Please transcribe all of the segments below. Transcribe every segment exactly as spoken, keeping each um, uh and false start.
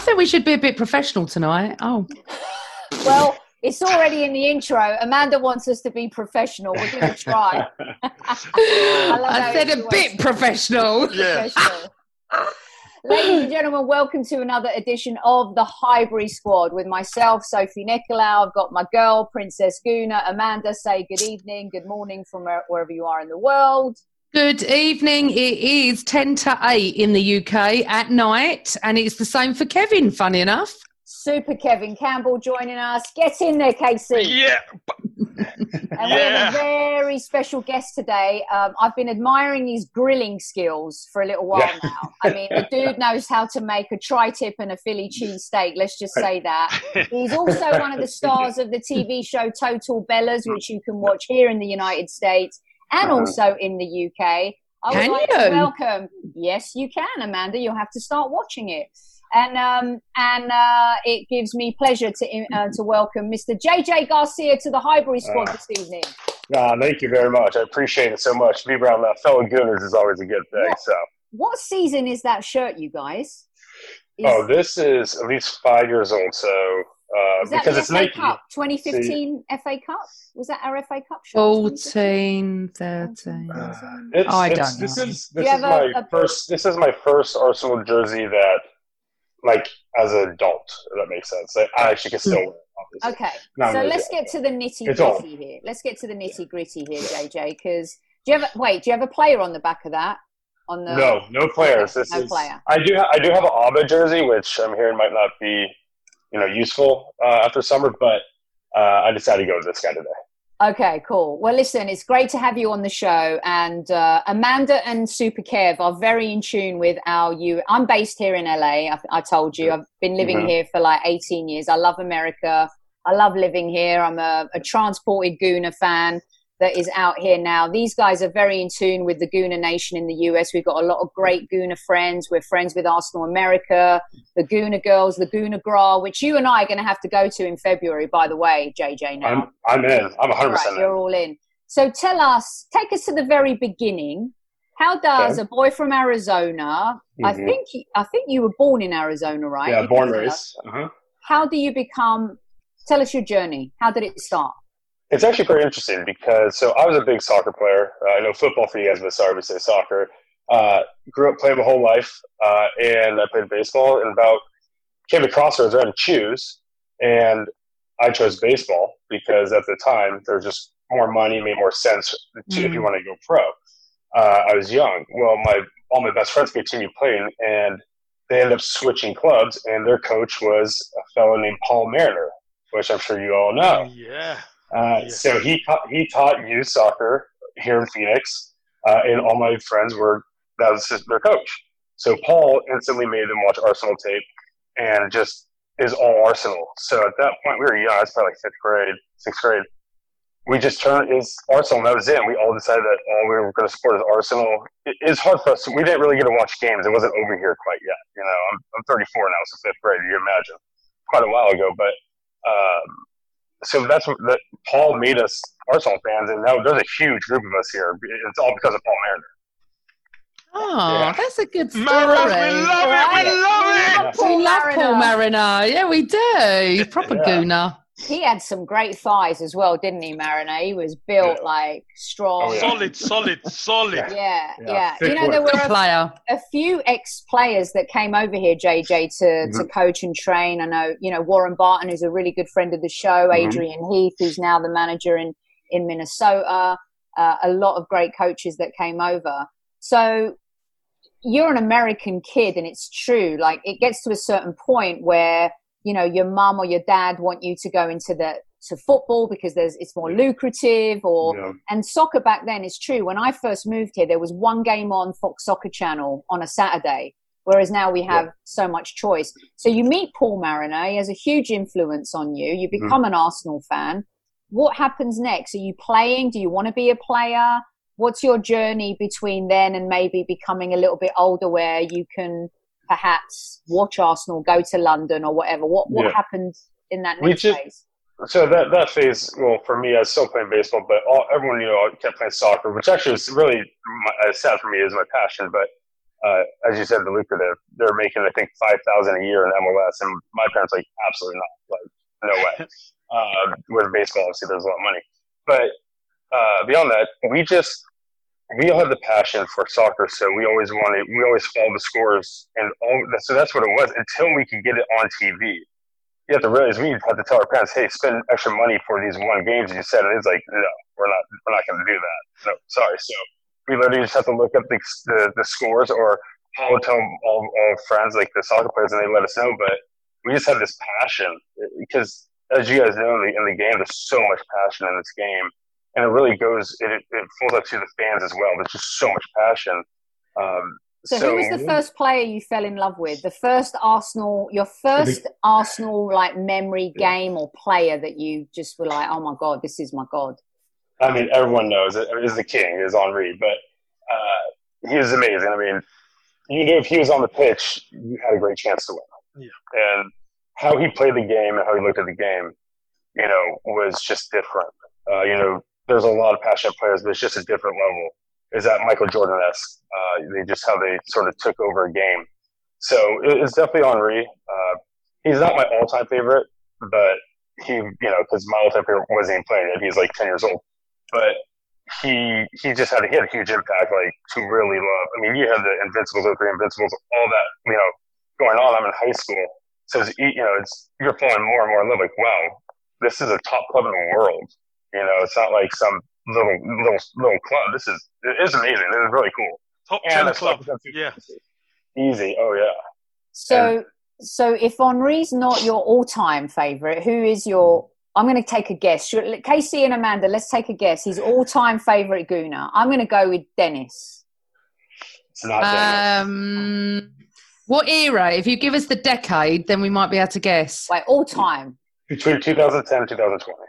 think we should be a bit professional tonight. Oh. Well, it's already in the intro. Amanda wants us to be professional. We're going to try. I, I said a bit professional. Yeah. professional. Ladies and gentlemen, welcome to another edition of the Highbury Squad with myself, Sophie Nicolau. I've got my girl, Princess Guna. Amanda, say good evening, good morning from wherever you are in the world. Good evening. It is ten to eight in the U K at night, and it's the same for Kevin, funny enough. Super Kevin Campbell joining us. Get in there, K C. Yeah. And Yeah. we have a very special guest today. Um, I've been admiring his grilling skills for a little while Yeah. now. I mean, the dude knows how to make a tri-tip and a Philly cheesesteak. Let's just say that. He's also one of the stars of the T V show Total Bellas, which you can watch here in the United States and also in the U K. I would Can like you? to welcome. Yes, you can, Amanda. You'll have to start watching it. And um, and uh, it gives me pleasure to uh, to welcome Mister J J Garcia to the Highbury Squad Uh, this evening. Uh, thank you very much. I appreciate it so much. To be around uh, fellow Gooners is always a good thing. What? So, What season is that shirt, you guys? Is, oh, this is at least five years old. So, uh, is that because the it's F A Nike. Cup? twenty fifteen F A Cup? Was that our F A Cup shirt? fourteen, thirteen. Uh, it's, I it's, don't this know. is Do this you is have my a- a- first. This is my first Arsenal jersey that, like, as an adult, if that makes sense. I, I actually can still wear it. Obviously. Okay, No, so no, let's yeah. get to the nitty It's all. gritty here. Let's get to the nitty gritty here, J J. Because do you have a, wait? Do you have a player on the back of that? On the No, no players. Okay, This no is. player. I do. Ha- I do have an Abba jersey, which I'm hearing might not be, you know, useful uh, after summer. But uh, I decided to go with this guy today. Okay, cool. Well, listen, it's great to have you on the show. And uh, Amanda and Super Kev are very in tune with our you. I'm based here in L A. I, I told you I've been living Mhm. here for like eighteen years. I love America. I love living here. I'm a, a transported Gooner fan that is out here now. These guys are very in tune with the Gooner Nation in the U S. We've got a lot of great Gooner friends. We're friends with Arsenal America, the Gooner Girls, the Gooner Gra, which you and I are going to have to go to in February, by the way, J J, now. I'm. I'm in. I'm one hundred All right, percent in. you're all in. So tell us, take us to the very beginning. How does Okay. a boy from Arizona, I Mhm. think you- I think you were born in Arizona, right? Yeah, You born can tell raised. us. Uh-huh. How do you become, tell us your journey. How did it start? It's actually pretty interesting because so I was a big soccer player. Uh, I know football for you guys, but sorry, we say soccer. Uh, grew up playing my whole life, uh, and I played baseball. And about came to crossroads, I had to choose, and I chose baseball because at the time there was just more money, made more sense to, if you Mm. want to go pro. Uh, I was young. Well, my all my best friends continued playing, and they ended up switching clubs. And their coach was a fellow named Paul Mariner, which I'm sure you all know. Yeah. Uh, Yes. So he taught, he taught youth soccer here in Phoenix, uh, and all my friends were that was his, their coach. So Paul instantly made them watch Arsenal tape, and just is all Arsenal. So at that point, we were young. I was probably like fifth grade, sixth grade. We just turned is Arsenal, and that was it. And we all decided that all we were going to support is Arsenal. It, it's hard for us. We didn't really get to watch games. It wasn't over here quite yet. You know, I'm I'm thirty-four now, so fifth grade. You imagine, quite a while ago, but. Um, So that's what that Paul made us Arsenal fans, and now there's a huge group of us here. It's all because of Paul Mariner. Oh, Yeah. that's a good story. Mariners, we love it. We love it. We love Paul Mariner. Yeah, we do. Proper Yeah. Gooner. He had some great thighs as well, didn't he, Mariner? He was built Yeah. like strong. Oh, yeah. Solid, solid, solid. Yeah, yeah. Yeah, You thick know, there wood. were Good a player. a few ex-players that came over here, J J, to, Mm-hmm. to coach and train. I know, you know, Warren Barton, who's a really good friend of the show, Mhm. Adrian Heath, who's now the manager in, in Minnesota, uh, a lot of great coaches that came over. So you're an American kid, and it's true. Like, it gets to a certain point where, you know, your mum or your dad want you to go into the to football because there's it's more lucrative, or Yeah. and soccer back then is true. When I first moved here, there was one game on Fox Soccer Channel on a Saturday, whereas now we have Yeah. so much choice. So you meet Paul Mariner, he has a huge influence on you. You become Mm-hmm. an Arsenal fan. What happens next? Are you playing? Do you want to be a player? What's your journey between then and maybe becoming a little bit older where you can perhaps watch Arsenal, go to London or whatever? What what Yeah. happened in that We next just- phase? So that that phase, well, for me, I was still playing baseball, but all, everyone knew I kept playing soccer, which actually was really my, uh, sad for me is my passion. But uh, as you said, the lucrative. They're making, I think, five thousand a year in M L S, and my parents like absolutely not, like no way. Uh, with baseball, obviously, there's a lot of money, but uh, beyond that, we just we all have the passion for soccer, so we always wanted, we always follow the scores, and all. So that's what it was until we could get it on T V. You have to realize we had to tell our parents, "Hey, spend extra money for these one games." And you said, and it's like, no, we're not, we're not going to do that. No, sorry. So we literally just have to look up the the, the scores, or I'll tell all, all friends, like the soccer players, and they let us know. But we just have this passion because, as you guys know, in the, in the game, there's so much passion in this game, and it really goes. It it falls up to the fans as well. There's just so much passion. Um, So, So who was the first player you fell in love with? The first Arsenal, your first Arsenal like memory game or player that you just were like, oh my God, this is my God. I mean, everyone knows it is the king, is Henry, but uh, he was amazing. I mean, you knew if he was on the pitch, you had a great chance to win. Yeah. And how he played the game and how he looked at the game, you know, was just different. Uh, you know, there's a lot of passionate players, but it's just a different level. Is that Michael Jordan-esque? Uh, they just how they sort of took over a game. So it, it's definitely Henry. Uh, he's not my all-time favorite, but he, you know, because my all-time favorite wasn't even playing yet. He's like ten years old, but he he just had he had a huge impact, like to really love. I mean, you had the Invincibles, oh three Invincibles, all that, you know, going on. I'm in high school, so it's, you know, it's you're falling more and more in love. Like, wow, this is a top club in the world. You know, it's not like some little little little club. This is it is amazing. It is really cool. Top And ten club. yeah. Yeah. Easy. Oh yeah. So, And- so if Henry's not your all-time favorite, who is your? I'm going to take a guess. Should, Casey and Amanda, let's take a guess. His all-time favorite Gooner. I'm going to go with Dennis. It's not Dennis. Um, what era? If you give us the decade, then we might be able to guess. Like all-time, Between two thousand ten and two thousand twenty.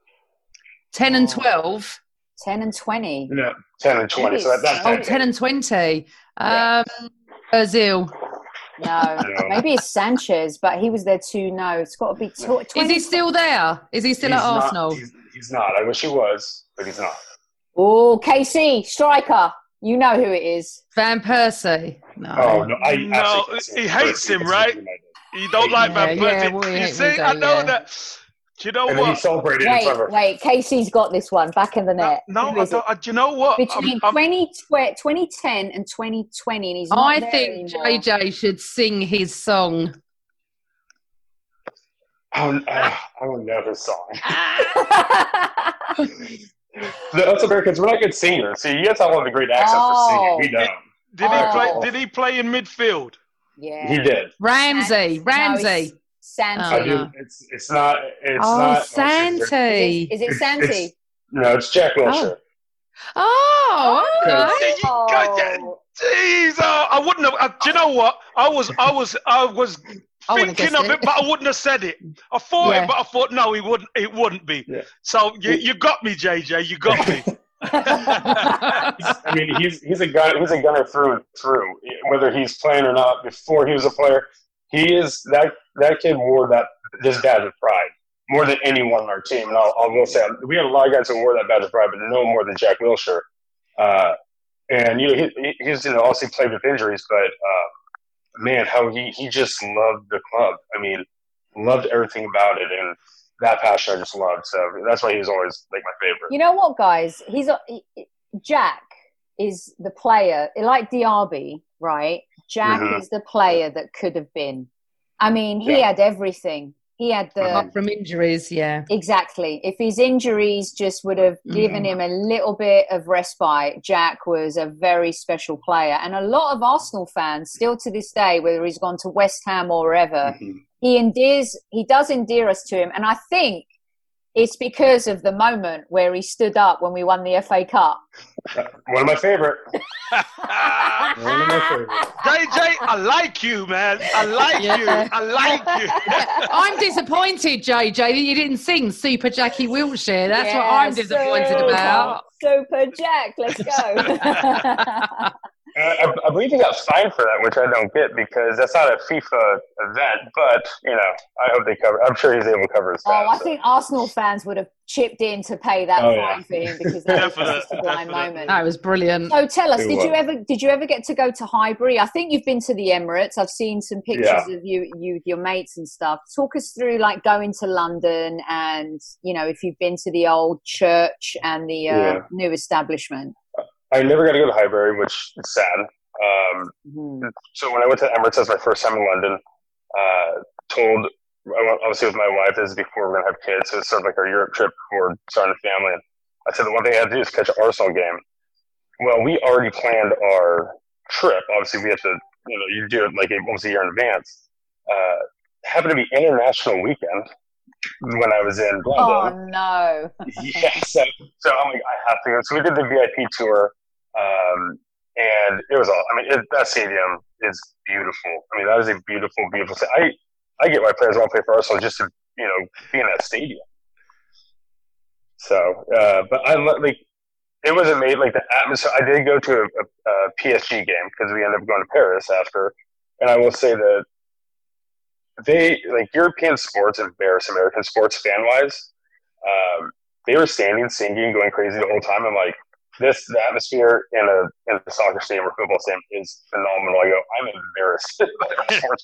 ten and twelve. ten and twenty. No, ten and twenty. So that, that's Oh, that ten and twenty. Yeah. Um, Brazil. No, No. maybe it's Sanchez, but he was there too. No, it's got to be tw- twenty. Is he still there? Is he still He's at not- Arsenal? He's, he's not. I wish he was, but he's not. Oh, K C, striker. You know who it is. Van Persie. No. Oh no, I No, absolutely can't see he him. hates First, him, it's right? United. You don't like Yeah, Van yeah, Persie. well, you yeah, see, we I do, know yeah. that. Do you know And then he what? celebrated in Wait, front of. wait. Casey's got this one back in the No, net. no Who I is it? don't, uh, do you know what? Between I'm- I'm- twenty, twenty ten and twenty twenty, and he's not I there think anymore. J J should sing his song. Oh, uh, I don't know his song. The us Americans, we're not good singers. See, you guys have all the great accents Oh. for singing. We don't. Did he Oh. play? Did he play in midfield? yeah. He did. Ramsey. No, Ramsey. it's Santi. Oh, I no. do. It's it's not. It's Oh, not. Santi. Is it, is it It's- Santi? it's- No, it's Jack Wilshere. Oh, okay. There you go. Jeez, oh, I wouldn't have. Uh, do you know what? I was, I was, I was I wouldn't thinking have of guessed it, but I wouldn't have said it. I thought Yeah. it, but I thought no, he wouldn't. It wouldn't be. Yeah. So you, you got me, J J. You got me. I mean, he's he's a gunner. He's a gunner through and through. Whether he's playing or not, before he was a player, he is that that kid wore that this badge of pride more than anyone on our team. And I'll, I will say we had a lot of guys who wore that badge of pride, but no more than Jack Wilshere. Uh, and you know, he, he's you know obviously played with injuries, but uh, man, how he he just loved the club. I mean, loved everything about it, and that passion I just loved. So that's why he was always like my favorite. You know what, guys? He's a, he, Jack is the player, like Diaby, right? Jack Mhm. is the player that could have been. I mean, he Yeah. had everything. He had the Apart from injuries, yeah. exactly. If his injuries just would have given him a little bit of respite, Jack was a very special player. And a lot of Arsenal fans, still to this day, whether he's gone to West Ham or wherever, Mhm. he endears, he does endear us to him. And I think it's because of the moment where he stood up when we won the F A Cup. One of my favorite. One of my favorite. J J, I like you, man. I like Yeah. you. I like you. I'm disappointed, J J, that you didn't sing Super Jackie Wilshere. That's what Yeah, I'm disappointed super, about. Super Jack, let's go. I, I believe he got fined for that, which I don't get because that's not a FIFA event. But you know, I hope they cover. I'm sure he's able to cover his. Oh, time, I so. think Arsenal fans would have chipped in to pay that Oh, fine yeah. for him because that was Definite, just a blind definite. moment. That was brilliant. So tell us, It did you was. ever did you ever get to go to Highbury? I think you've been to the Emirates. I've seen some pictures Yeah. of you, you with your mates and stuff. Talk us through like going to London and you know if you've been to the old church and the uh, Yeah. new establishment. I never got to go to Highbury, which is sad. Um, Mhm. so when I went to Emirates, that was my first time in London. Uh, told I went obviously with my wife. This is before we're gonna have kids, so it's sort of like our Europe trip before starting a family. And I said the one thing I had to do is catch an Arsenal game. Well, we already planned our trip. Obviously, we have to, you know, you do it like almost a year in advance. Uh, happened to be international weekend when I was in Oh London. no! Yeah, so, so I'm like, I have to go. So we did the V I P tour, um, and it was all. I mean, it, that stadium is beautiful. I mean, that is a beautiful, beautiful. sta- I I get why players want to play for Arsenal just to you know be in that stadium. So, uh, but I lo- like it was amazing. Like the atmosphere. I did go to a, a, a P S G game because we ended up going to Paris after, and I will say that they like European sports embarrass American sports fan wise. Um, they were standing, singing, going crazy the whole time. I'm like, this the atmosphere in a in a soccer stadium or football stadium is phenomenal. I go, I'm embarrassed by our sports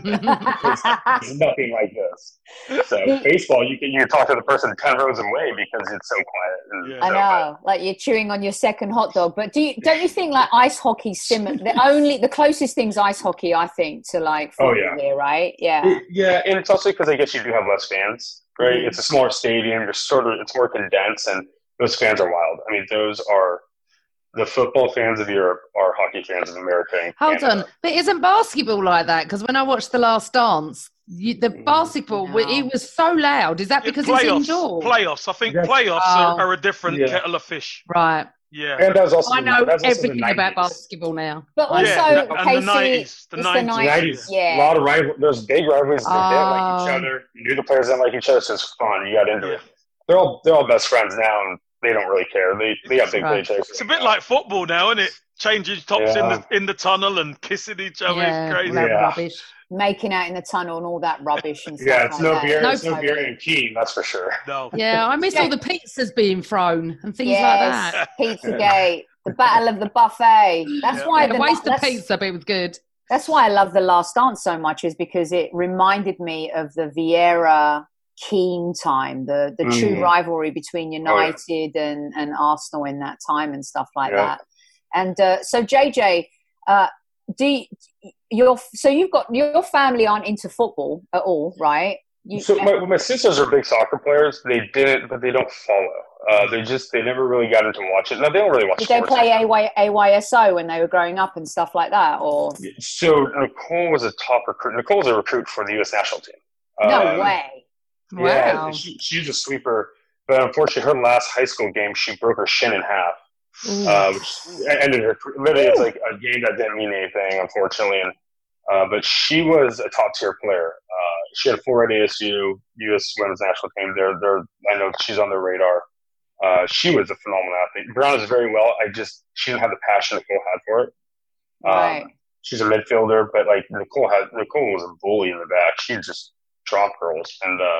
back. It's nothing like this. So baseball, you can you can talk to the person ten rows away because it's so quiet. And Yeah. I so, know, like you're chewing on your second hot dog. But do you, don't you think like ice hockey similar? The only the closest thing's ice hockey, I think, to like Oh, football yeah. here, right? Yeah. It- yeah, and it's also because I guess you do have less fans, right? Mhm. It's a smaller stadium. You're sort of it's more condensed, and those fans are wild. I mean, those are the football fans of Europe are hockey fans of America. And Hold Canada. on, but isn't basketball like that? Because when I watched The Last Dance, you, the Mm, basketball no. it was so loud. Is that Yeah, because it's playoffs, indoor? playoffs. I think Yeah. playoffs Oh. are, are a different Yeah. kettle of fish. Right. Yeah. And that was also I know that was also the everything about nineties. basketball now. But I know. also, Yeah, and the Casey, nineties, the it's nineties. the The nineties. nineties, Yeah. a lot of rival. There's big rivalries. They didn't like each Oh. other. You knew the players didn't like each other, so it's fun. You got into Yeah. it. They're all they're all best friends now, and they don't really care. They they got big Right. paychecks. It's a bit like football now, isn't it? Changing tops in the in the tunnel and kissing each other. Yeah, It's all crazy. that Yeah. rubbish. Making out in the tunnel and all that rubbish and stuff Yeah, it's like no that. beer. No It's no beer and Keen, that's for sure. No. Yeah, I miss all the pizzas being thrown and things like Yes, that. Pizzagate, the battle of the buffet. That's Yeah. why Yeah, the the waste of that's, pizza, but it was good. that's why I love The Last Dance so much, is because it reminded me of the Vieira Keane time, the the true Mm. rivalry between Oh, yeah. United and, and Arsenal in that time and stuff like Yeah. that. And uh, so J J, uh, do you, your so you've got your family aren't into football at all, right? You, So my, my sisters are big soccer players. They didn't, but they don't follow. Uh, they just they never really got into watching. No, they don't really watch. did they sports. play A Y, A Y S O when they were growing up and stuff like that, or So Nicole was a top recruit. Nicole was a recruit for the U S national team. no Um, way? Yeah, Wow. she, she's a sweeper. But unfortunately, her last high school game, she broke her shin in half, Ooh. uh, which ended her. Literally, it's like a game that didn't mean anything, unfortunately. And uh, but she was a top tier player. Uh, she had four at A S U, U S Women's National Team. They're, they're, I know she's on their radar. Uh, she was a phenomenal athlete. Brown is very well. I just she didn't have the passion Nicole had for it. Um, Right. She's a midfielder, but like Nicole had Nicole was a bully in the back. She just dropped girls, and uh,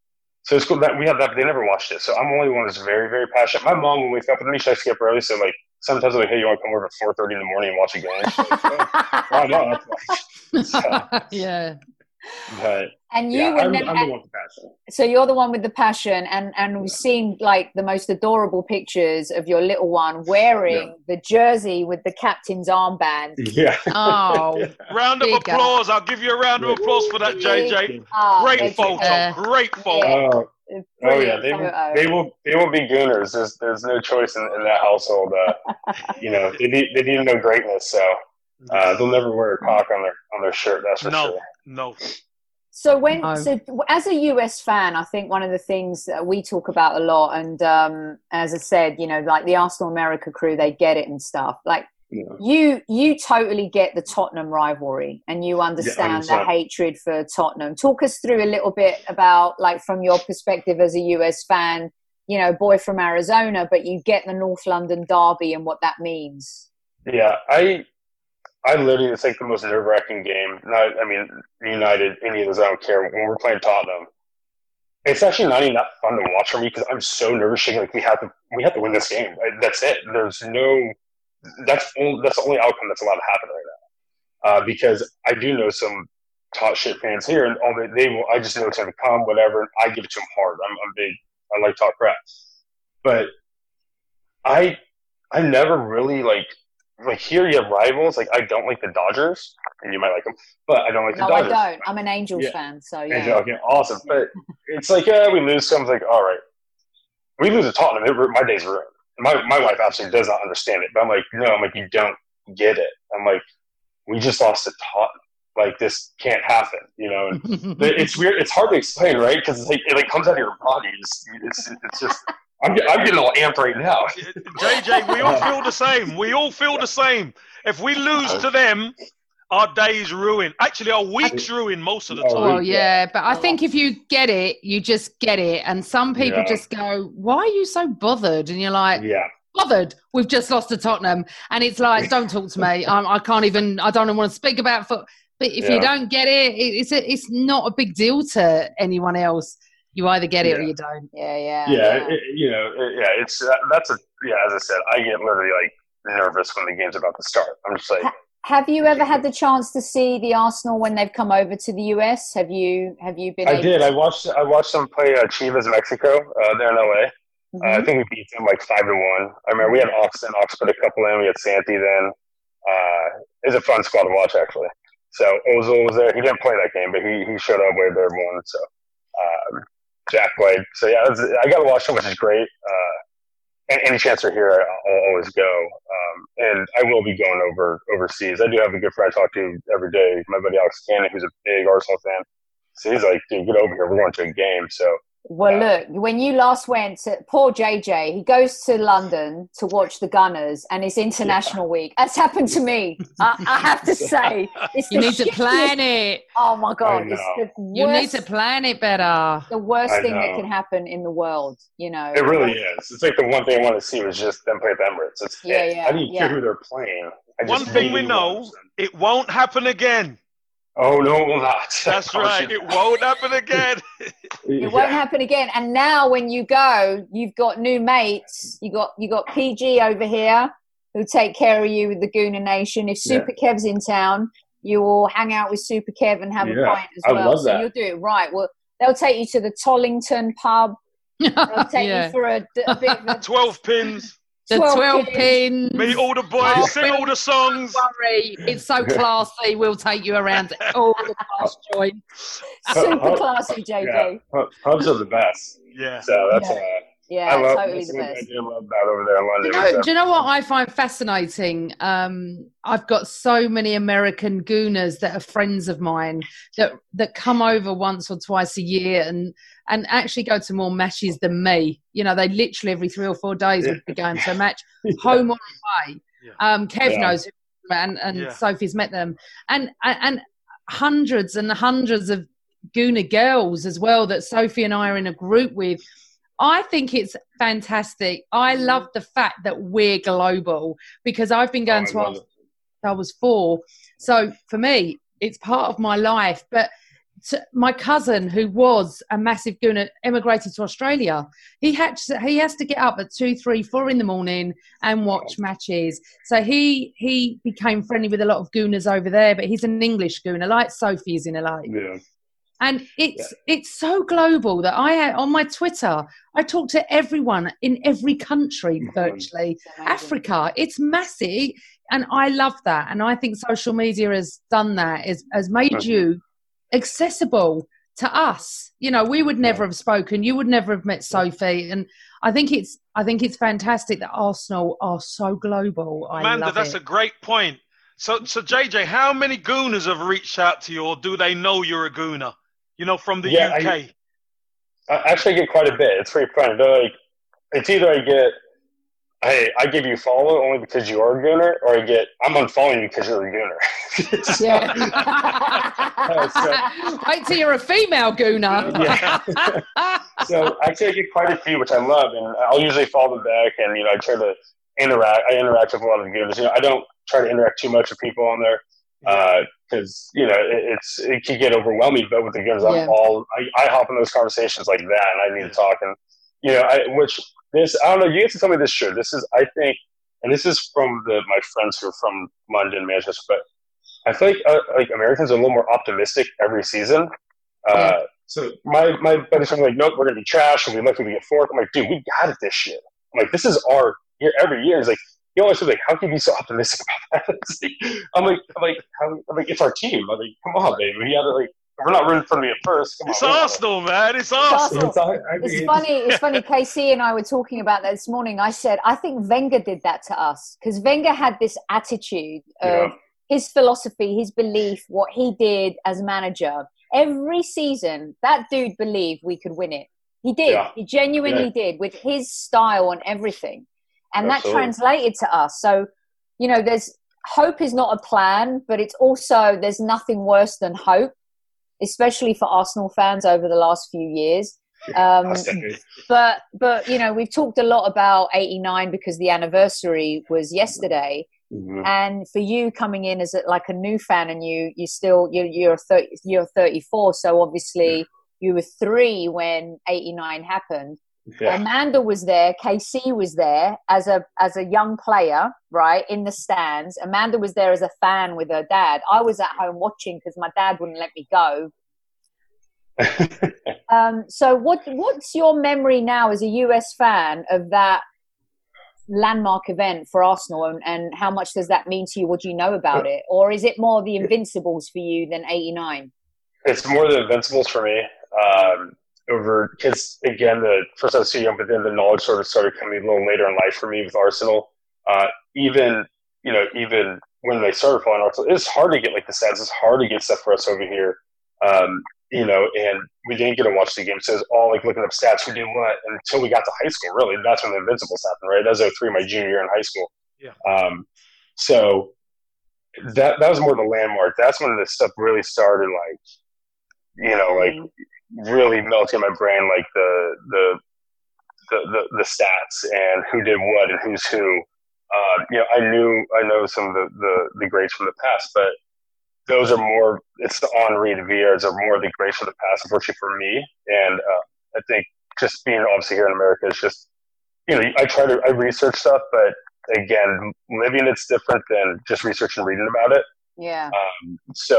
so it's cool that we have that. But they never watched it, so I'm the only one that's very, very passionate. My mom will wake up with me. Should I skip early? So like sometimes I'm like, hey, you want to come over at four thirty in the morning and watch a game? She's like, oh no, that's like, Yeah. but And you yeah, were I'm, never, I'm the one with the passion. so you're the one with the passion, and and we've seen like the most adorable pictures of your little one wearing Yeah. the jersey with the captain's armband. Yeah. Oh, Round of Big applause. I'll give you a round of applause for that, J J. Ah, Great they- photo. Yeah. Great photo. Yeah. Oh, oh yeah, brilliant they will, photo. they will they will be gooners. There's there's no choice in, in that household. Uh, you know, they need they need to know greatness. So uh, they'll never wear a cock on their on their shirt. That's for No, sure. no. So when No. so as a U S fan, I think one of the things that we talk about a lot, and um, as I said, you know, like the Arsenal America crew, they get it and stuff. Like Yeah. you, you totally get the Tottenham rivalry, and you understand the one hundred percent. hatred for Tottenham. Talk us through a little bit about, like, from your perspective as a U S fan, you know, boy from Arizona, but you get the North London derby and what that means. Yeah, I I literally, it's like the most nerve wracking game. Not, I mean, United, any of those, I don't care. When we're playing Tottenham, it's actually not even that fun to watch for me because I'm so nervous shaking. Like we have to, we have to win this game. That's it. There's no, that's only, that's the only outcome that's allowed to happen right now. Uh, because I do know some top shit fans here, and all they, they will. I just know it's going to come, whatever. And I give it to them hard. I'm, I'm big. I like talk crap, but I, I never really like. Like here, you have rivals. Like I don't like the Dodgers, and you might like them, but I don't like no, the Dodgers. No, I don't. I'm an Angels yeah. fan, so yeah. Angel, okay, awesome. But it's like, yeah, we lose some. It's like, all right, we lose to Tottenham. It, my day's ruined. My my wife absolutely does not understand it, but I'm like, no, I'm like, you don't get it. I'm like, we just lost to Tottenham. Like this can't happen, you know. And it's weird. It's hard to explain, right? Because it's like it like comes out of your body. It's it's, it's just. I'm, I'm getting all amped right now. J J, we all feel the same. We all feel the same. If we lose to them, our day's ruined. Actually, our week's ruined most of the time. Well, yeah, but I think if you get it, you just get it. And some people yeah. just go, why are you so bothered? And you're like, yeah. bothered? We've just lost to Tottenham. And it's like, don't talk to me. I, I can't even, I don't even want to speak about foot. But if yeah. you don't get it, it it's, a, it's not a big deal to anyone else. You either get it yeah. or you don't. Yeah, yeah. Yeah, yeah. It, you know, it, yeah, it's, uh, that's a, yeah, as I said, I get literally like nervous when the game's about to start. I'm just like. Ha- have you ever had the chance to see the Arsenal when they've come over to the U S? Have you, have you been I able did. to- I watched, I watched them play uh, Chivas Mexico uh, there in L A. Mm-hmm. Uh, I think we beat them like five to one. I remember we had Oxen, Ox put a couple in, we had Santi then. Uh, it was a fun squad to watch actually. So Ozil was there. He didn't play that game, but he, he showed up way there won. So, um, Jack played. So, yeah, was, I got to watch them, which is great. Uh, any chance they're here, I'll always go. Um, and I will be going over overseas. I do have a good friend I talk to every day, my buddy Alex Cannon, who's a big Arsenal fan. So he's like, dude, get over here. We're going to a game. So, well, look, when you last went to poor J J, he goes to London to watch the Gunners, and it's International yeah. Week. That's happened to me. I, I have to say, it's you the need to plan it. Oh my god, it's the worst, you need to plan it better. The worst thing that can happen in the world, you know. It really is. It's like the one thing I want to see was just them play at the Emirates. It's yeah, it. yeah. I don't even yeah. care who they're playing. I one thing we know, it won't happen again. Oh, no, it will not. That's right. It won't happen again. It yeah. won't happen again. And now when you go, you've got new mates. You got you got P G over here who take care of you with the Gooner Nation. If Super yeah. Kev's in town, you will hang out with Super Kev and have yeah. a pint as I well. love so that. you'll do it right. Well, they'll take you to the Tollington pub. They'll take yeah. you for a, a bit of a twelve pins. The twelve, twelve pins. Meet all the boys, oh, sing all the songs. Don't worry, it's so classy. We'll take you around to all the class joints. Super classy, J J. Yeah. Pubs are the best. Yeah. So that's yeah. uh, yeah, I love, totally the best. I do love that over there in London. You know, so. do you know what I find fascinating? Um, I've got so many American Gooners that are friends of mine that that come over once or twice a year and and actually go to more matches than me. You know, they literally every three or four days yeah. would be going to a match, yeah. home or away. Yeah. Um, Kev yeah. knows, and and yeah. Sophie's met them, and and hundreds and hundreds of Gooner girls as well that Sophie and I are in a group with. I think it's fantastic. I love the fact that we're global because I've been going oh, to Arsenal since I was four. So for me, it's part of my life. But to, my cousin, who was a massive Gooner, emigrated to Australia. He had to, he has to get up at two, three, four in the morning and watch matches. So he he became friendly with a lot of Gooners over there. But he's an English Gooner, like Sophie is in L A. Yeah. And it's yeah. it's so global that I on my Twitter I talk to everyone in every country virtually. Africa, it's massive, and I love that. And I think social media has done that, is has made mm-hmm. you accessible to us. You know, we would never yeah. have spoken. You would never have met Sophie, and I think it's I think it's fantastic that Arsenal are so global. I Amanda, love that's it. a great point. So, so J J, how many Gooners have reached out to you, or do they know you're a Gooner? You know, from the yeah, U K. I, I actually get quite a bit. It's pretty funny. They're like, it's either I get, hey, I give you follow only because you are a Gooner, or I get, I'm unfollowing you because you're a Gooner. so, yeah. uh, so, Wait till you're a female Gooner. Yeah. So actually, I get quite a few, which I love, and I'll usually follow them back, and you know, I try to interact. I interact with a lot of Gooners. You know, I don't try to interact too much with people on there because uh, you know it, it's it can get overwhelming. But with the Gunners, Yeah. I'm all I, I hop in those conversations like that, and I need to talk. And you know, I, which this I don't know. You have to tell me this. Sure, this is I think, and this is from the my friends who are from London, Manchester, but I feel like uh, like Americans are a little more optimistic every season. Uh, Yeah. So my my buddies are like, nope, we're gonna be trash, and we lucky we get fourth. I'm like, dude, we got it this year. I'm like, this is our year every year. He's like, he always says like, how can you be so optimistic about that? like, I'm like, I'm like, how, I'm like, it's our team. I'm like, come on, baby, we gotta like, we're not rooting for me at first. Come It's on, Arsenal, man. It's Arsenal. It's, Arsenal. I mean, it's funny. It's funny. K C and I were talking about that this morning. I said, I think Wenger did that to us because Wenger had this attitude of Yeah. his philosophy, his belief, what he did as manager. Every season, that dude believed we could win it. He did. Yeah. He genuinely Yeah. did with his style and everything. And Absolutely. that translated to us. So, you know, there's hope is not a plan, but it's also there's nothing worse than hope, especially for Arsenal fans over the last few years. Um, but, but, you know, we've talked a lot about eighty-nine because the anniversary was yesterday. Mhm. And for you coming in as a, like a new fan, and you you still you're you're, thirty, you're thirty-four, so obviously you were three when eighty-nine happened. Yeah. Amanda was there, K C was there as a as a young player, right, in the stands. Amanda was there as a fan with her dad. I was at home watching because my dad wouldn't let me go. um, so what what's your memory now as a U S fan of that landmark event for Arsenal, and, and how much does that mean to you? What do you know about it? Or is it more the Invincibles for you than eighty-nine? It's more the Invincibles for me. Um, over kids again, the first I was too young, but then the knowledge sort of started coming a little later in life for me with Arsenal. Uh, even you know, even when they started following Arsenal, it's hard to get like the stats. It's hard to get stuff for us over here. Um, you know, and we didn't get to watch the game. So it's all like looking up stats. We didn't what until we got to high school. Really, that's when the Invincibles happened. Right, that was oh three, my junior year in high school. Yeah. Um, so that that was more the landmark. That's when this stuff really started. Like, you know, like really melting in my brain. Like the the the the, the stats and who did what and who's who. Uh, you know, I knew I know some of the, the the greats from the past, but those are more, it's the Henri, the Vieiras are more the greats of the past, unfortunately for me. And uh, I think just being obviously here in America is just, you know, I try to, I research stuff, but again, living it's different than just researching and reading about it. Yeah. Um, so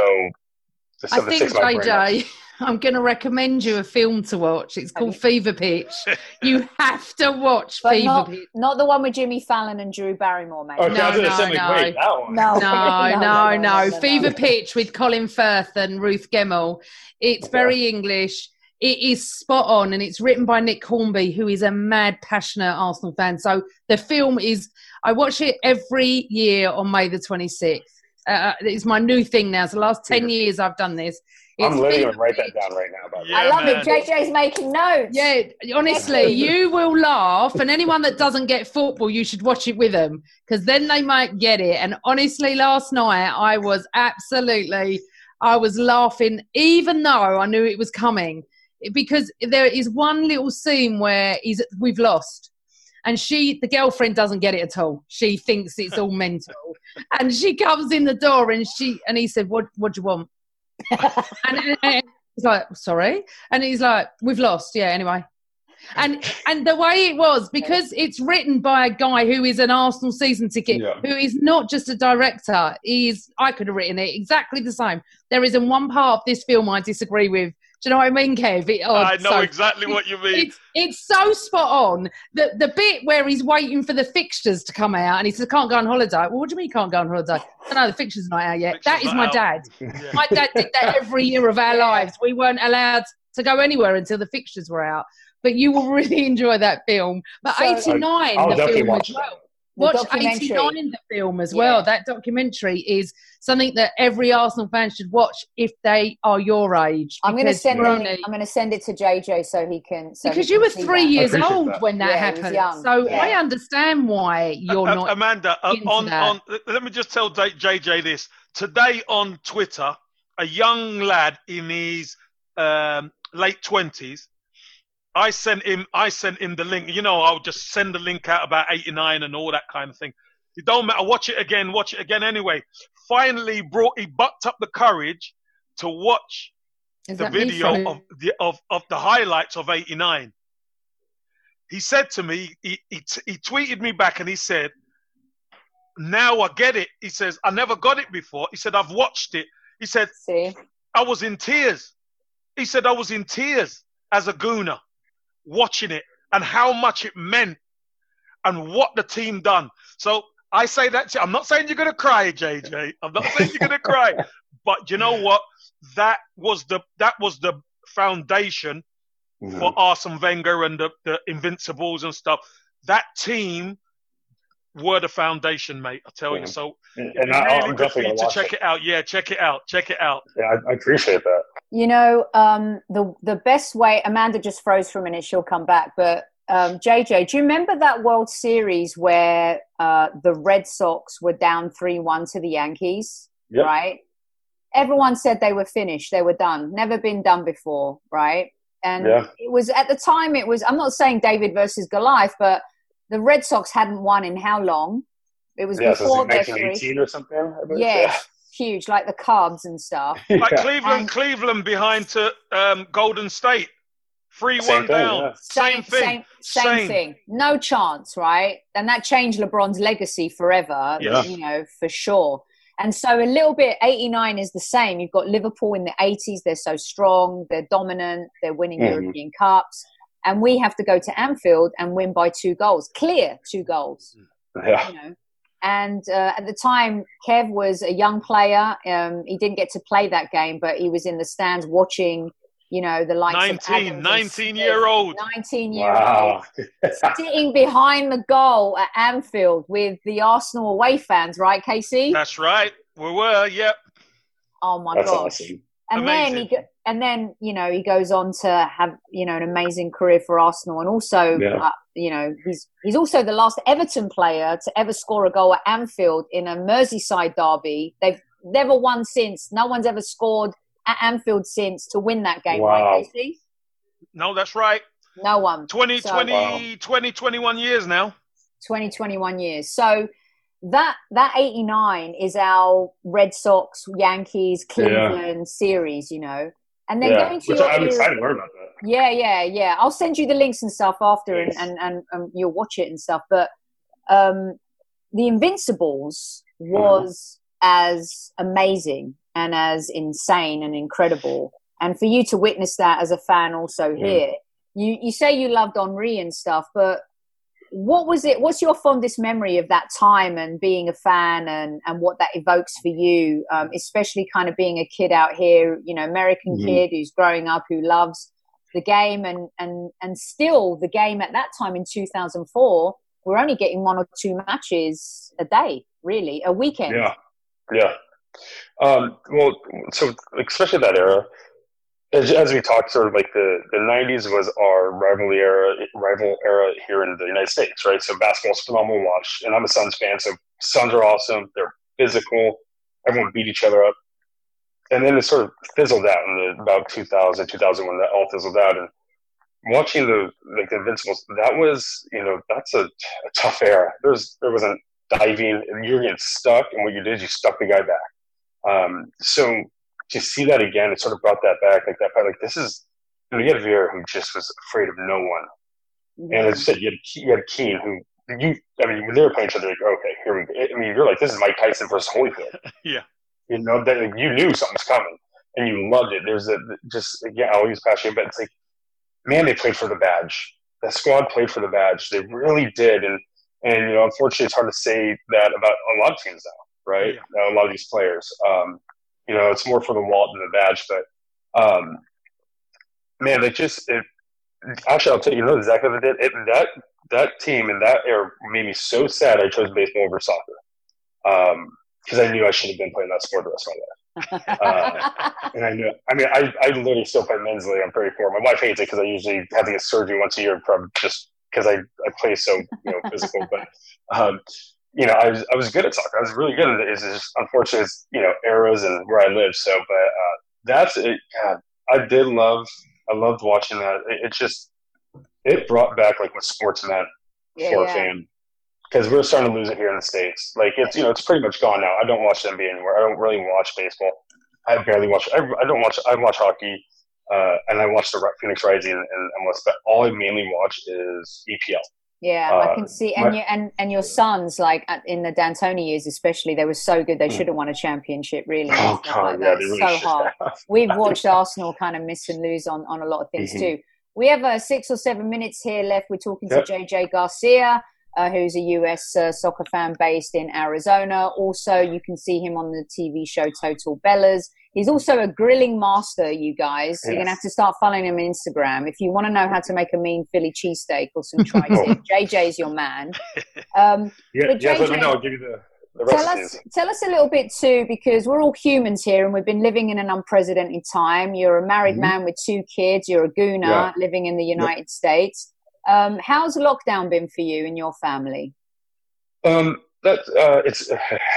the I stuff that think, sticks in my brain J J, up. I'm going to recommend you a film to watch. It's called Fever Pitch. You have to watch But Fever not, Pitch. not the one with Jimmy Fallon and Drew Barrymore, mate. Okay, No, I was gonna no, say, like, no. wait, that one. No. No, no, no. no, Fever no. Pitch with Colin Firth and Ruth Gemmell. It's Okay. very English. It is spot on, and it's written by Nick Hornby, who is a mad, passionate Arsenal fan. So the film is, I watch it every year on May the twenty-sixth. Uh, it's my new thing now. So the last ten years I've done this. It's I'm literally Fever going to write that Pitch. down right now. By the Yeah, I love man. it. J J's making notes. Yeah, honestly, you will laugh, and anyone that doesn't get football, you should watch it with them because then they might get it. And honestly, last night I was absolutely, I was laughing, even though I knew it was coming, because there is one little scene where he's, we've lost. And she, the girlfriend, doesn't get it at all. She thinks it's all mental, and she comes in the door, and she and he said, "What? What do you want?" and, and he's like, "Sorry," and he's like, "We've lost." Yeah. Anyway, and and the way it was, because it's written by a guy who is an Arsenal season ticket, Yeah. who is not just a director. He's I could have written it exactly the same. There isn't one part of this film I disagree with. Do you know what I mean, Kev? It, oh, I know so- exactly what you mean. it's, it's so spot on. The the bit where he's waiting for the fixtures to come out and he says, "Can't go on holiday." Well, what do you mean you can't go on holiday? I know the fixtures are not out yet. Fixtures That is not my out. dad. Yeah. My dad did that every year of our Yeah. lives. We weren't allowed to go anywhere until the fixtures were out. But you will really enjoy that film. But So- eighty-nine, I'll the definitely film watch as that. well. The Watch documentary. eighty-nine, the film as well. Yeah. That documentary is something that every Arsenal fan should watch if they are your age. I'm going to because send we're it. only- I'm going to send it to J J so he can. So because he you can were see three that. years appreciate old that. when that Yeah, he was happened. young. So Yeah. I understand why you're Uh, not. Amanda, uh, into on, that. on, let me just tell J J this. Today on Twitter, a young lad in his um, late twenties, I sent him I sent him the link. You know, I'll just send the link out about eighty-nine and all that kind of thing. It don't matter. Watch it again. Watch it again anyway. Finally, brought he bucked up the courage to watch Is the that me, video sorry? of the of, of the highlights of eighty-nine. He said to me, he, he he tweeted me back, and he said, "Now I get it." He says, "I never got it before." He said, "I've watched it." He said, See? "I was in tears." He said, "I was in tears as a Gooner watching it, and how much it meant, and what the team done." So I say that to, I'm not saying you're going to cry, J J. I'm not saying you're going to cry, but you know what? That was the that was the foundation Mhm. for Arsene Wenger and the, the Invincibles and stuff. That team were the foundation, mate. I tell Yeah. you. So And, it'd and be I, really I'm good for definitely you gonna to watch check it. it out. Yeah, check it out. Check it out. Yeah, I, I appreciate that. You know, um, the the best way. Amanda just froze for a minute. She'll come back. But um, J J, do you remember that World Series where uh, the Red Sox were down three one to the Yankees? Yep. Right. Everyone said they were finished. They were done. Never been done before. Right. And Yeah. it was at the time. It was. I'm not saying David versus Goliath, but the Red Sox hadn't won in how long? It was Yeah, so before it's their like three. nineteen eighteen or something. I believe. Yeah, huge, like the Cubs and stuff. Yeah. Like Yeah. Cleveland, And- Cleveland behind to um, Golden State, three Same one thing, down. yeah. Same thing. Same, same Same. thing. No chance, right? And that changed LeBron's legacy forever, Yeah. you know, for sure. And so a little bit, eighty-nine is the same. You've got Liverpool in the eighties. They're so strong. They're dominant. They're winning Mhm. European Cups. And we have to go to Anfield and win by two goals. Clear two goals. Yeah. You know. And uh, at the time, Kev was a young player. Um, he didn't get to play that game, but he was in the stands watching, you know, the likes of nineteen, Adams and nineteen Smith, year old. nineteen-year-old, Wow. sitting behind the goal at Anfield with the Arsenal away fans, right, Casey? That's right. We were, yep. Oh my That's gosh! awesome. And then he, Amazing. go- and then you know, he goes on to have you know an amazing career for Arsenal, and also Yeah. uh, you know he's he's also the last Everton player to ever score a goal at Anfield in a Merseyside derby. They've never won since. No one's ever scored at Anfield since to win that game, Wow. right, Casey? No, that's right. No one. twenty, So- twenty, Wow. twenty, twenty-one years now. twenty, twenty-one years. So that that eighty-nine is our Red Sox, Yankees, Cleveland series, you know. And then Yeah. going to Which your I'm era- excited to learn about that. Yeah, yeah, yeah. I'll send you the links and stuff after, and, Yes. and, and, and you'll watch it and stuff. But um, the Invincibles was as amazing and as insane and incredible. And for you to witness that as a fan also Yeah. here, you, you say you loved Henri and stuff, but what was it? What's your fondest memory of that time and being a fan and, and what that evokes for you, um, especially kind of being a kid out here, you know, American Mhm. kid who's growing up, who loves the game and, and, and still the game at that time in two thousand four, we're only getting one or two matches a day, really, a weekend. Yeah. Yeah. Um, well, so especially that era, as, as we talked, sort of like the, the nineties was our rival era, rival era here in the United States, right? So basketball's phenomenal to watch, and I'm a Suns fan, so Suns are awesome. They're physical. Everyone beat each other up. And then it sort of fizzled out in the, about two thousand, two thousand one, that all fizzled out. And watching the like the Invincibles, that was, you know, that's a, a tough era. There's there wasn't diving, and you were getting stuck, and what you did is you stuck the guy back. Um, so to see that again, it sort of brought that back, like that. Like this is, you know, you had Vera who just was afraid of no one, and as I said, you had you had Keane who you. I mean, when they were playing each other, like, okay, here we go. I mean, you're like, this is Mike Tyson versus Holyfield. Yeah. You know that like, you knew something was coming, and you loved it. There's a just yeah, I'll use passion, but it's like, man, they played for the badge. That squad played for the badge. They really did, and and you know, unfortunately, it's hard to say that about a lot of teams now, right? Yeah. A lot of these players, um, you know, it's more for the wallet than the badge. But um, man, they just it. Actually, I'll tell you, you know exactly what they did. It, that that team and that era made me so sad. I chose baseball over soccer because um, I knew I should have been playing that sport the rest of my life. Uh, and I knew, I mean, I, I literally still play men's league. I'm thirty-four. My wife hates it because I usually have to get surgery once a year, probably just because I, I play so you know physical. But um, you know, I was I was good at soccer. I was really good at it. It's just unfortunately, it's, you know, eras and where I live. So, but uh, that's it. God, I did love. I loved watching that. It, it just it brought back like what sports meant Yeah, for yeah. a fan. because we're starting to lose it here in the States. Like it's you know it's pretty much gone now. I don't watch the N B A anymore. I don't really watch baseball. I barely watch. I, I don't watch. I watch hockey, uh, and I watch the Phoenix Rising and, and M L S. But all I mainly watch is E P L. Yeah, uh, I can see, and my, your and, and your sons, like in the D'Antoni years, especially, they were so good. They should have won a championship, really. Oh God, like yeah, they really so should hard. have. We've watched Arsenal kind of miss and lose on, on a lot of things mm-hmm. too. We have uh, six or seven minutes here left. We're talking yep. to J J Garcia, uh, who's a U S uh, soccer fan based in Arizona. Also, you can see him on the T V show Total Bellas. He's also a grilling master, you guys. Yes. You're going to have to start following him on Instagram. If you want to know how to make a mean Philly cheesesteak or some tri-tip, J J's your man. Um, yeah, but J J, yeah, let me know. I'll give you the, the tell recipes. Us, tell us a little bit too, because we're all humans here and we've been living in an unprecedented time. You're a married mm-hmm. man with two kids. You're a gooner yeah. living in the United yep. States. Um, how's lockdown been for you and your family? Um, that, uh, it's...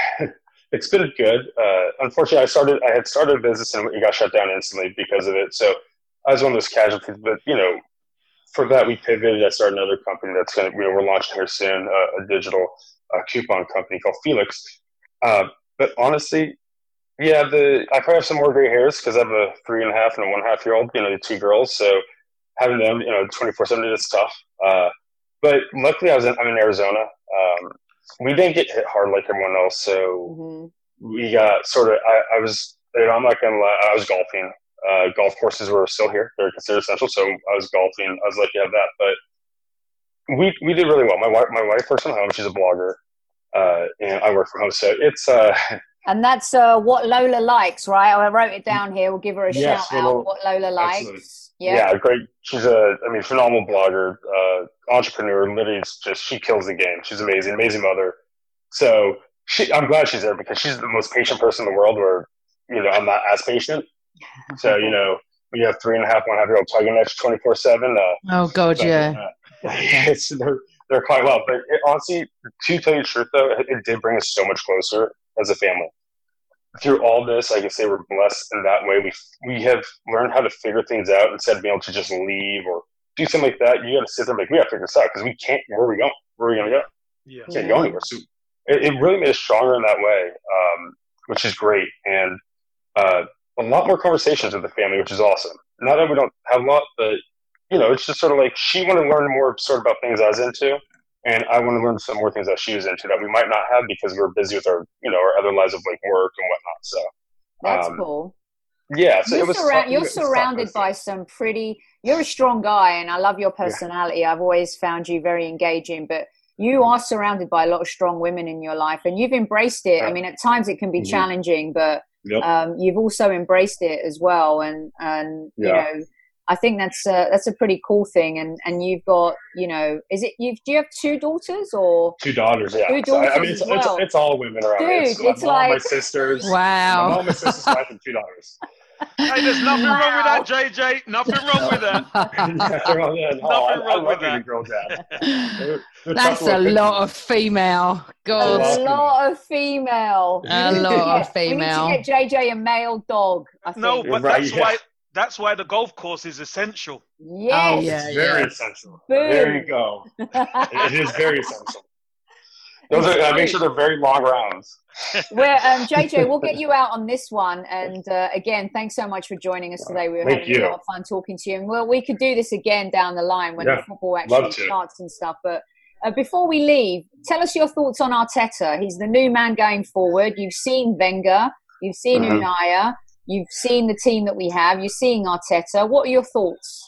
It's been good. Uh, unfortunately, I started. I had started a business and it got shut down instantly because of it. So I was one of those casualties. But you know, for that we pivoted. I started another company that's going to. You know, we're launching here soon. Uh, a digital uh, coupon company called Felix. Uh, but honestly, yeah, the I probably have some more gray hairs because I have a three and a half and a one and a half year old. You know, the two girls. So having them, you know, twenty four seven is tough. Uh, but luckily, I was in, I'm in Arizona. Um, We didn't get hit hard like everyone else, so mm-hmm. we got sort of. I, I was, you know, I'm not gonna lie. I was golfing. Uh, golf courses were still here; they're considered essential. So I was golfing. I was lucky to have that, but we we did really well. My wife, my wife works from home. She's a blogger, uh, and I work from home. So it's. Uh, and that's uh, what Lola likes, right? I wrote it down here. We'll give her a yes, shout out. What Lola likes. Absolutely. Yeah. yeah, great. She's a, I mean, phenomenal blogger, uh, entrepreneur. Literally, just she kills the game. She's amazing, amazing mother. So she, I'm glad she's there because she's the most patient person in the world. Where you know I'm not as patient. So you know we have three and a half, one and a half year old tugging at you twenty four seven. Oh God, yeah. Uh, it's, they're they're quite well, but it, honestly, to tell you the truth, though, it, it did bring us so much closer as a family. Through all this, I can say we're blessed in that way. We we have learned how to figure things out instead of being able to just leave or do something like that. You got to sit there and be like, we got to figure this out because we can't. Where are we going? Where are we going to go? Yeah. We can't go anywhere. So it, it really made us stronger in that way, um, which is great. And uh, a lot more conversations with the family, which is awesome. Not that we don't have a lot, but you know, it's just sort of like she wanted to learn more sort of about things I was into. And I want to learn some more things that she was into that we might not have because we're busy with our, you know, our other lives of like work and whatnot. So that's um, cool. Yeah, so you're, it was surra- tough, you're it was surrounded tough, by some pretty. You're a strong guy, and I love your personality. Yeah. I've always found you very engaging, but you are surrounded by a lot of strong women in your life, and you've embraced it. Yeah. I mean, at times it can be mm-hmm. challenging, but yep. um, you've also embraced it as well. And and yeah. you know. I think that's a, that's a pretty cool thing, and, and you've got, you know, is it you? Do you have two daughters or two daughters? Yeah, two daughters. So, I mean, it's, well. it's, it's all women around. Dude, it's, it's my like mom, my sisters. Wow. My mom, my sisters, wife, and two daughters. Hey, there's nothing wow. wrong with that, J J. Nothing wrong with that. Nothing wrong with that. No, Nothing I, wrong I with that. Girl dad. They're, they're That's a lot of female. God. A lot of female. A lot of female. We need to get J J a male dog. I think. No, but right, that's yeah. why. That's why the golf course is essential. Yes. Oh, yeah, it's very yeah. essential. Boom. There you go. It is very essential. Those are, I make sure they're very long rounds. Well, um, J J, we'll get you out on this one. And uh, again, thanks so much for joining us today. We were Thank having you. a lot of fun talking to you. And well, we could do this again down the line when yeah, the football actually starts and stuff. But uh, before we leave, tell us your thoughts on Arteta. He's the new man going forward. You've seen Wenger. You've seen mm-hmm. Unai. You've seen the team that we have. You're seeing Arteta. What are your thoughts?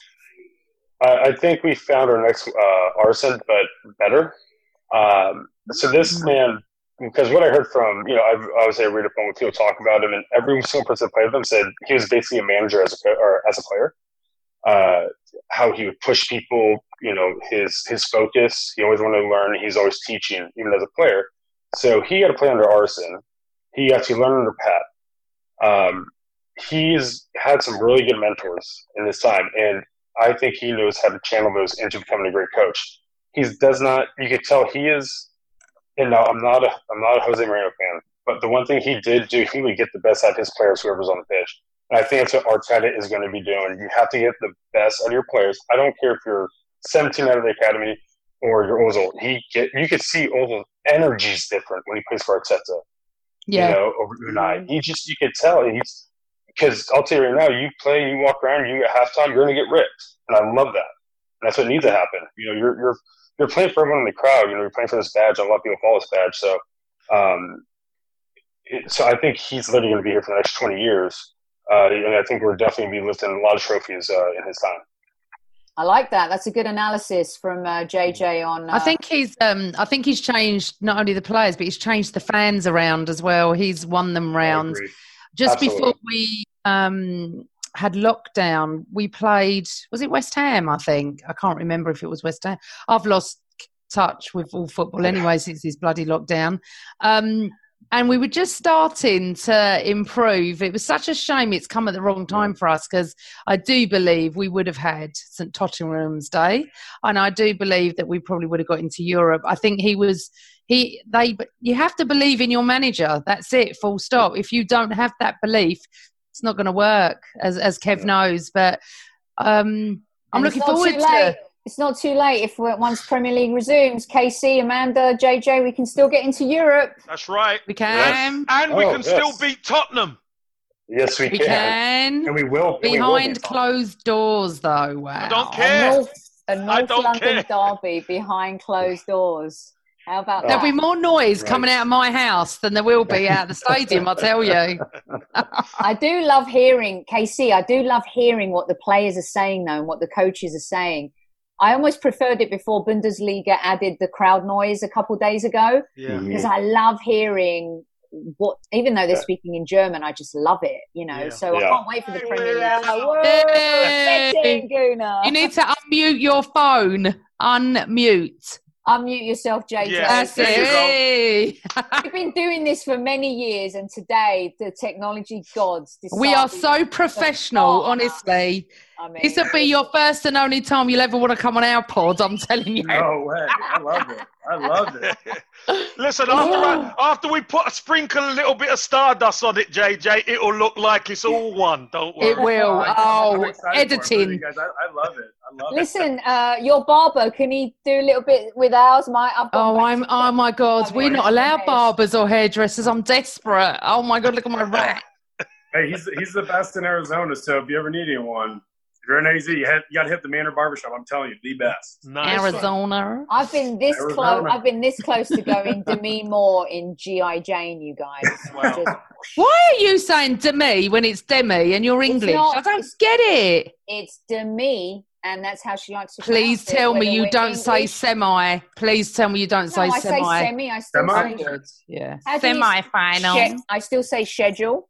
I, I think we found our next uh, Arsene, but better. Um, so this man, because what I heard from, you know, I've, I was there read up on with people talk about him, and every single person that played with him said he was basically a manager as a or as a player. Uh, how he would push people, you know, his his focus. He always wanted to learn. He's always teaching, even as a player. So he had to play under Arsene. He actually learned under Pat. Um, he's had some really good mentors in this time, and I think he knows how to channel those into becoming a great coach. He does not. You could tell he is. And now I'm not a I'm not a Jose Mourinho fan, but the one thing he did do, he would get the best out of his players, whoever's on the pitch. And I think that's what Arteta is going to be doing. You have to get the best out of your players. I don't care if you're seventeen out of the academy or your Ozil, he get you could see Ozil's energy's different when he plays for Arteta. Yeah. You know, over Unai. He just you could tell he's because I'll tell you right now, you play, you walk around, you at halftime, you're gonna get ripped. And I love that. And that's what needs to happen. You know, you're you're you're playing for everyone in the crowd, you know, you're playing for this badge, and a lot of people follow this badge. So um it, so I think he's literally gonna be here for the next twenty years. Uh, and I think we're definitely gonna be lifting a lot of trophies uh, in his time. I like that. That's a good analysis from uh, J J on. Uh, I think he's. Um, I think he's changed not only the players, but he's changed the fans around as well. He's won them round. Just Absolutely. Before we um, had lockdown, we played. Was it West Ham? I think I can't remember if it was West Ham. I've lost touch with all football anyway since this bloody lockdown. Um, And we were just starting to improve. It was such a shame it's come at the wrong time for us because I do believe we would have had St Tottenham's Day, and I do believe that we probably would have got into Europe. I think he was he they. You have to believe in your manager. That's it. Full stop. If you don't have that belief, it's not going to work, as as Kev knows. But um, I'm looking forward to. It's not too late. If we're, once Premier League resumes, K C, Amanda, J J, we can still get into Europe. That's right. We can. Yes. And we oh, can yes. still beat Tottenham. Yes, we, we can. can. And we will. Behind we will closed doors, though. Wow. I don't care. A North, a North I don't London care. derby behind closed doors. How about There'll that? be more noise Right. coming out of my house than there will be out of the stadium, I'll tell you. I do love hearing, K C, I do love hearing what the players are saying, though, and what the coaches are saying. I almost preferred it before Bundesliga added the crowd noise a couple of days ago. Yeah. Because I love hearing what, even though they're Yeah. speaking in German, I just love it, you know. Yeah. So I Yeah. can't wait for the Premier League. Whoa, Yay. get in, Guna. You need to unmute your phone. Unmute. Unmute yourself, J J. Yeah. That's There you it. We've been doing this for many years, and today the technology gods decided. We are so professional, honestly. I mean, This will be your first and only time you'll ever want to come on our pod, I'm telling you. No way. I love it. I love it. Listen, after, I, after we put a sprinkle a little bit of stardust on it, J J, it'll look like it's all one. Don't worry. It will. I'm Oh, excited for it, editing. you guys. I, I love it. I love it. Listen, uh, your barber, can he do a little bit with ours? My, I've gone Oh, back I'm. to- Oh my God, we're not allowed barbers or hairdressers. I'm desperate. Oh my God, look at my rat. Hey, he's he's the best in Arizona. So if you ever need anyone, if you're in A Z, you, have, you got to hit the Manor Barbershop. I'm telling you, the best. Nice. Arizona. I've been this Arizona. close. I've been this close to going Demi Moore in G I Jane. You guys. Wow. Just- Why are you saying Demi when it's Demi and you're It's English? not- I don't it's- get it. it's Demi, and that's how she likes to. Please pronounce it, tell me whether you we're don't say English- semi. Please tell me you don't No, say I semi. say semi. I still Semi? say. Good. Yeah. How do you- Semi-final. Sche- I still say schedule.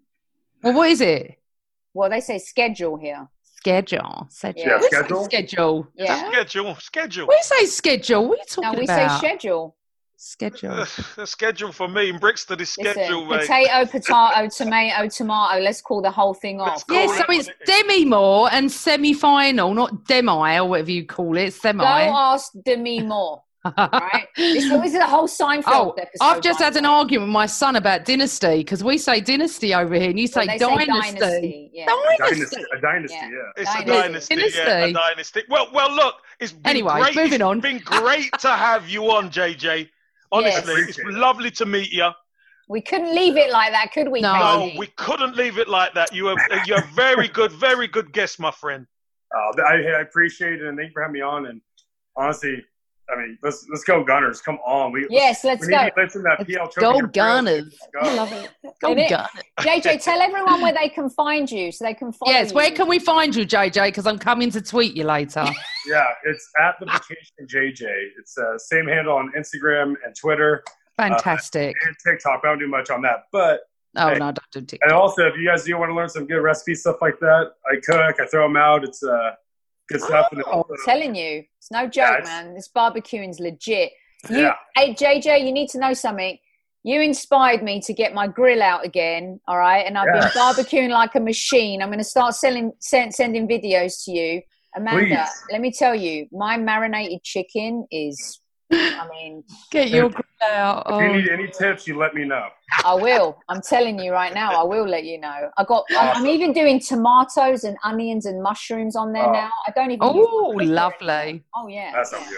Well, what is it? Well, they say schedule here. Schedule. Schedule. Yeah, We say schedule. Schedule. Yeah. Schedule. Schedule. We say schedule. What are you No, talking we about? say schedule. Schedule. The schedule for me in Brixton is schedule, Listen, mate. potato, potato, tomato, tomato. Let's call the whole thing off. Let's Yeah, call so it it's what it is. Demi Moore and semi-final, not Demi or whatever you call it. Semi. Go ask Demi Moore. Right? This, this is a whole Seinfeld Oh, episode. I've just by had the an way. argument with my son about dynasty because we say dynasty over here and you say, Well, they dynasty. dynasty. Yeah. Dynasty. Dynasty, a dynasty, Yeah. yeah. It's a Dynasty. dynasty, yeah, a Dynasty. dynasty. Well, well, look, it's been Anyway, great. moving it's on. been great to have you on, J J. Honestly, Yes. it's lovely to meet you. We couldn't leave it like that, could we? No. No, Casey? we couldn't leave it like that. You are you're a very good, very good guest, my friend. Uh, I, I appreciate it, and thank you for having me on. And honestly, I mean, let's let's go Gunners. Come on. We, Yes, let's we go. need to listen to that P L Go trophy here. Gunners. Go. I love it. Go Innit? gun. J J, tell everyone where they can find you so they can follow Yes, you. where can we find you, J J? Because I'm coming to tweet you later. Yeah, it's at the vacation J J. It's uh, same handle on Instagram and Twitter Fantastic. and TikTok. I don't do much on that, but Oh, hey. no, don't do TikTok. and also if you guys do want to learn some good recipe stuff like that, I cook. I throw them out. It's uh, good stuff. And Oh, I'm telling you, it's no joke, Yeah, it's- man. This barbecuing's legit. You, Yeah. Hey, J J, you need to know something. You inspired me to get my grill out again, all right? And I've Yes. been barbecuing like a machine. I'm going to start selling, send, sending videos to you. Amanda, Please. let me tell you, my marinated chicken is, I mean, Get your grill out. If Oh. you need any tips, you let me know. I will. I'm telling you right now, I will let you know. I got. I'm, I'm even doing tomatoes and onions and mushrooms on there Oh. now. I don't even. use my Oh, cooker lovely. anymore. Oh yeah. That sounds good.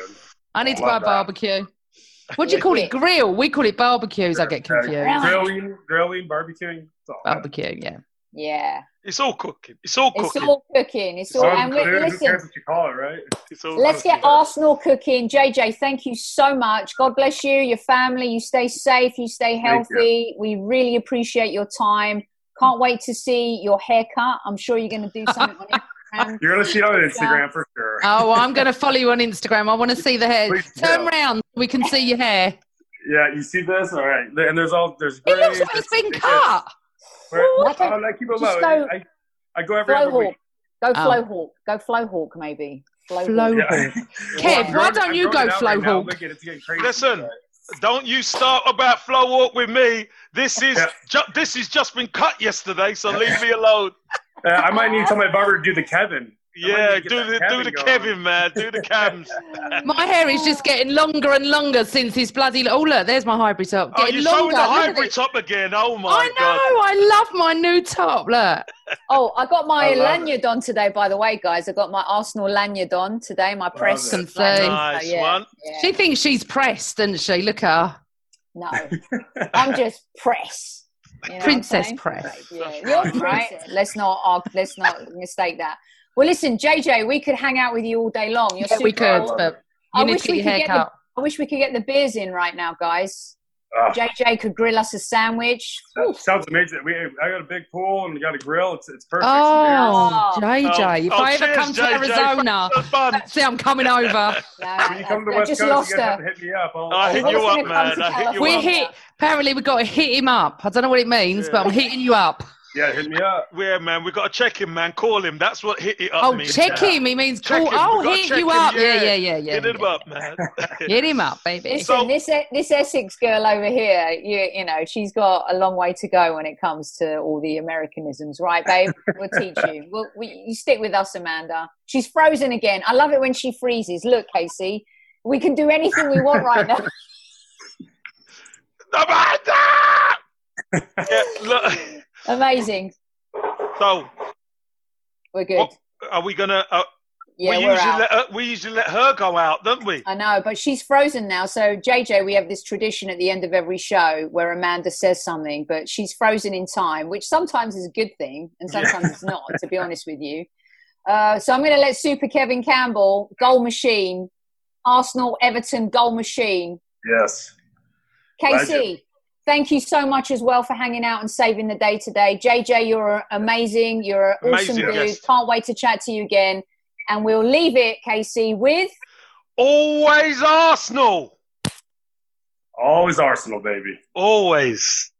I need to Love buy a that. barbecue. What do you call it? Grill. We call it barbecues. I get Yeah, confused. grilling, grilling, barbecuing. It's all that. Barbecue, yeah. Yeah. It's all cooking. It's all It's cooking. all cooking. It's all. So And we, food, who listen, cares what you call it, right? It's all let's cooking. get Arsenal cooking. J J, thank you so much. God bless you, your family. You stay safe. You stay Thank healthy. We really appreciate your time. Can't wait to see your haircut. I'm sure you're going to do something on Instagram. You're gonna see it on Instagram for sure. Oh, I'm going to follow you on Instagram. I want to see the hair. Please Turn do. round. We can see your hair. Yeah, you see this? All right. And there's all there's. It looks grays, like it's been there's- cut. Where, What? oh, I keep it Just low. go- I, I go every Flow other Hawk. week. Go Oh. Flow Hawk. Go Flow Hawk, maybe. Flow Flow Hawk. Yeah. Kev, Well, I'm why growing- don't I'm you growing go it out Flow right now. Hawk? Look at it, it's getting crazy. Listen. Don't you start about flow walk with me. This is Yeah. ju- this has just been cut yesterday, so leave me alone. Uh, I might need to tell my barber to do the Kevin. I might Yeah, need to get do that the do Kevin the going. Kevin, man. Do the cams. My hair is just getting longer and longer since his bloody. Oh, look, there's my hybrid top. Oh, Getting you're showing longer. the Look at hybrid it. top again. Oh my I know. god. I love my new top. Look. Oh, I got my I love lanyard on today, by the way, guys. I got my Arsenal lanyard on today, my press. it. Can see. lanyard. Nice So, yeah, one. yeah. She thinks she's pressed, doesn't she? Look at her. No, I'm just press. You know what I'm Princess saying? press. Yeah, you're right. Let's not arg- let's not mistake that. Well, listen, J J, we could hang out with you all day long. You're Yeah, we super could, cool. but I you need wish to get we your could hair get the- cut. I wish we could get the beers in right now, guys. Ah. J J could grill us a sandwich. That sounds amazing. We I got a big pool and we got a grill. It's it's perfect. Oh, Oh. J J. If Oh, I ever cheers, come to J J. Arizona, That's fun. see, I'm coming over. No, When you come to the I West just Coast, lost you guys have her. to hit me up. I'll, I'll hit I was you gonna up, come man. to I'll hit you We up. hit. Apparently, we've got to hit him up. I don't know what it means, Yeah. but I'm hitting you up. Yeah, hit me up. Yeah, man. We got to check him, man. Call him. That's what hit it up Oh, means. check Yeah. him. He means Check call. him. Oh, We gotta hit check you him, up. yeah. Yeah, yeah, yeah, yeah. Hit him yeah. up, man. Hit him up, baby. Listen, So- this this Essex girl over here, you you know, she's got a long way to go when it comes to all the Americanisms, right, babe? We'll teach you. We'll, we, you stick with us, Amanda. She's frozen again. I love it when she freezes. Look, Casey, we can do anything we want right now. Amanda! Yeah, look. Amazing. So, We're good. what, are we gonna? Uh, Yeah, we we're usually out. let her, we usually let her go out, don't we? I know, but she's frozen now. So, J J, we have this tradition at the end of every show where Amanda says something, but she's frozen in time, which sometimes is a good thing and sometimes it's not, to be honest with you. Uh, so, I'm going to let Super Kevin Campbell, goal machine, Arsenal, Everton, goal machine. Yes. K Legend. C, thank you so much as well for hanging out and saving the day today. J J, you're amazing. You're an awesome Amazing, dude. yes. Can't wait to chat to you again. And we'll leave it, K C, with... Always Arsenal. Always Arsenal, baby. Always.